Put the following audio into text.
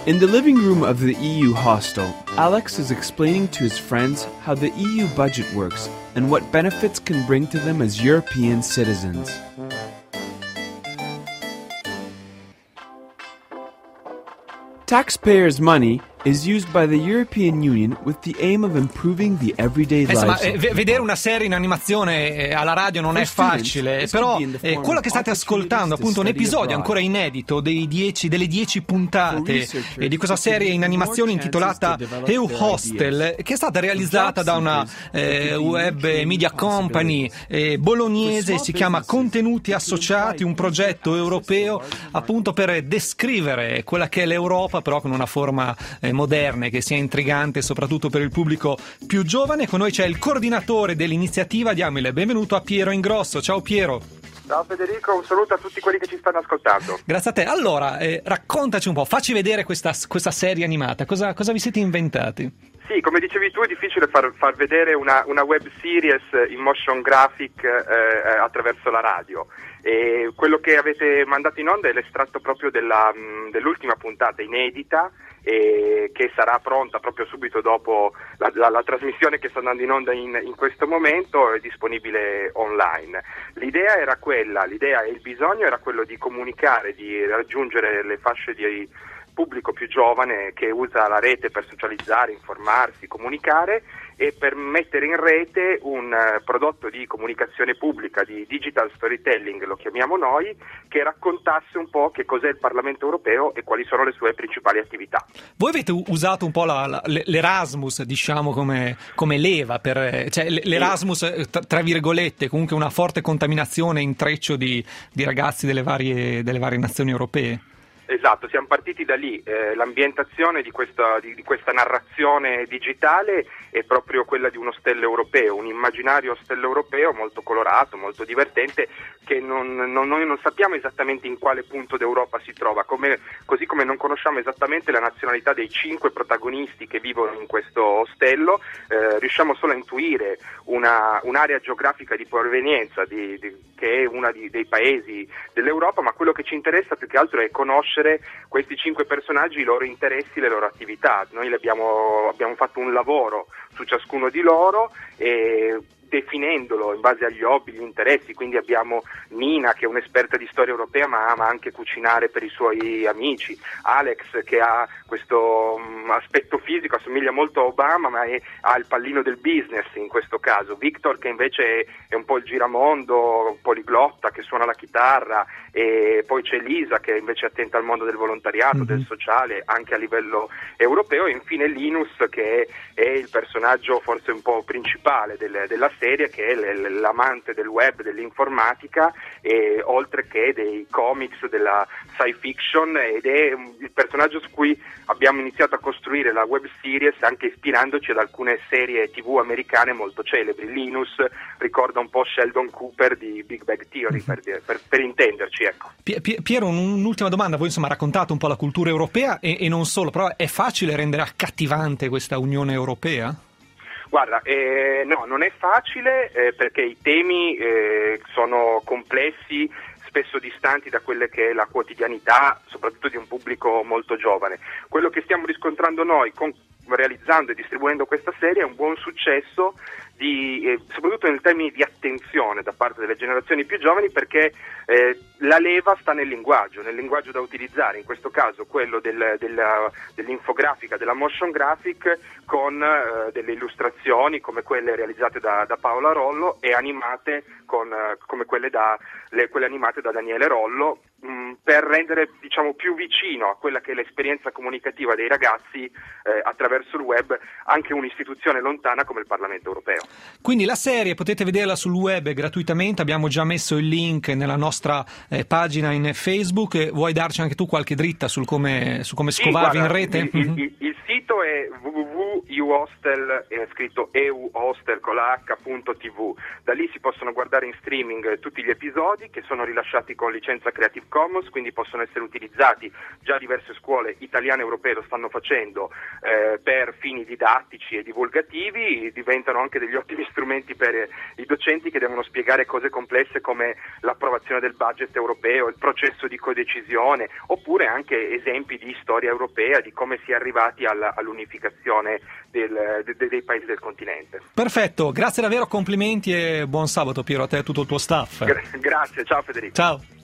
In the living room of the EU hostel, Alex is explaining to his friends how the EU budget works and what benefits can bring to them as European citizens. Taxpayers' money is used by the European Union with the aim of improving the everyday Insomma, lives. vedere una serie in animazione alla radio non è facile, però quello che state ascoltando, appunto, un episodio ancora inedito delle 10 puntate di questa serie in animazione intitolata EU Hostel, che è stata realizzata da una web media company bolognese, si chiama Contenuti Associati, un progetto europeo appunto per descrivere quella che è l'Europa, però con una forma moderne, che sia intrigante soprattutto per il pubblico più giovane. Con noi c'è il coordinatore dell'iniziativa, diamo il benvenuto a Piero Ingrosso. Ciao Piero. Ciao Federico, un saluto a tutti quelli che ci stanno ascoltando. Grazie a te. Allora, raccontaci un po', facci vedere questa serie animata, cosa vi siete inventati? Sì, come dicevi tu, è difficile far vedere una web series in motion graphic attraverso la radio. E quello che avete mandato in onda è l'estratto proprio dell'ultima puntata inedita, che sarà pronta proprio subito dopo la trasmissione che sta andando in onda in questo momento, è disponibile online. L'idea e il bisogno era quello di comunicare, di raggiungere le fasce di pubblico più giovane che usa la rete per socializzare, informarsi, comunicare, e per mettere in rete un prodotto di comunicazione pubblica, di digital storytelling lo chiamiamo noi, che raccontasse un po' che cos'è il Parlamento europeo e quali sono le sue principali attività. Voi avete usato un po' l'Erasmus, diciamo, come leva cioè l'Erasmus, tra virgolette, comunque una forte contaminazione, intreccio di ragazzi delle varie nazioni europee. Esatto, siamo partiti da lì. L'ambientazione di questa narrazione digitale è proprio quella di uno ostello europeo, un immaginario ostello europeo molto colorato, molto divertente, che noi non sappiamo esattamente in quale punto d'Europa si trova, così come non conosciamo esattamente la nazionalità dei 5 protagonisti che vivono in questo ostello. Riusciamo solo a intuire un'area geografica di provenienza che è uno dei paesi dell'Europa, ma quello che ci interessa più che altro è conoscere questi 5 personaggi, i loro interessi, le loro attività. Noi abbiamo fatto un lavoro su ciascuno di loro, e definendolo in base agli hobby, gli interessi. Quindi abbiamo Nina, che è un'esperta di storia europea ma ama anche cucinare per i suoi amici, Alex, che ha questo aspetto fisico, assomiglia molto a Obama ma ha il pallino del business in questo caso, Victor, che invece è un po' il giramondo, un poliglotta, che suona la chitarra, e poi c'è Lisa, che invece è attenta al mondo del volontariato, del sociale, anche a livello europeo, e infine Linus, che è il personaggio forse un po' principale della serie, che è l'amante del web, dell'informatica, e oltre che dei comics, della sci fiction, ed è il personaggio su cui abbiamo iniziato a costruire la web series, anche ispirandoci ad alcune serie TV americane molto celebri. Linus ricorda un po' Sheldon Cooper di Big Bang Theory, per intenderci, ecco. Piero, un'ultima domanda. Voi insomma raccontate un po' la cultura europea e non solo, però è facile rendere accattivante questa Unione Europea? Guarda, no, non è facile, perché i temi sono complessi, spesso distanti da quelle che è la quotidianità, soprattutto di un pubblico molto giovane. Quello che stiamo riscontrando noi realizzando e distribuendo questa serie è un buon successo, soprattutto in termini di attenzione da parte delle generazioni più giovani, perché la leva sta nel linguaggio da utilizzare, in questo caso quello dell'infografica, della motion graphic, con delle illustrazioni come quelle realizzate da Paola Rollo e animate come quelle animate da Daniele Rollo, per rendere, diciamo, più vicino a quella che è l'esperienza comunicativa dei ragazzi attraverso il web anche un'istituzione lontana come il Parlamento europeo. Quindi la serie potete vederla sul web gratuitamente, abbiamo già messo il link nella nostra pagina in Facebook. Vuoi darci anche tu qualche dritta su come scovarvi in rete? Il sito è www.euhostel, è scritto euhostel con la h.tv. Da lì si possono guardare in streaming tutti gli episodi, che sono rilasciati con licenza Creative Commons, quindi possono essere utilizzati. Già diverse scuole italiane e europee lo stanno facendo per fini didattici e divulgativi, diventano anche degli ottimi strumenti per i docenti che devono spiegare cose complesse come l'approvazione del budget europeo, il processo di codecisione, oppure anche esempi di storia europea, di come si è arrivati all'unificazione dei paesi del continente. Perfetto, grazie davvero, complimenti e buon sabato Piero a te e a tutto il tuo staff. Grazie, ciao Federico. Ciao.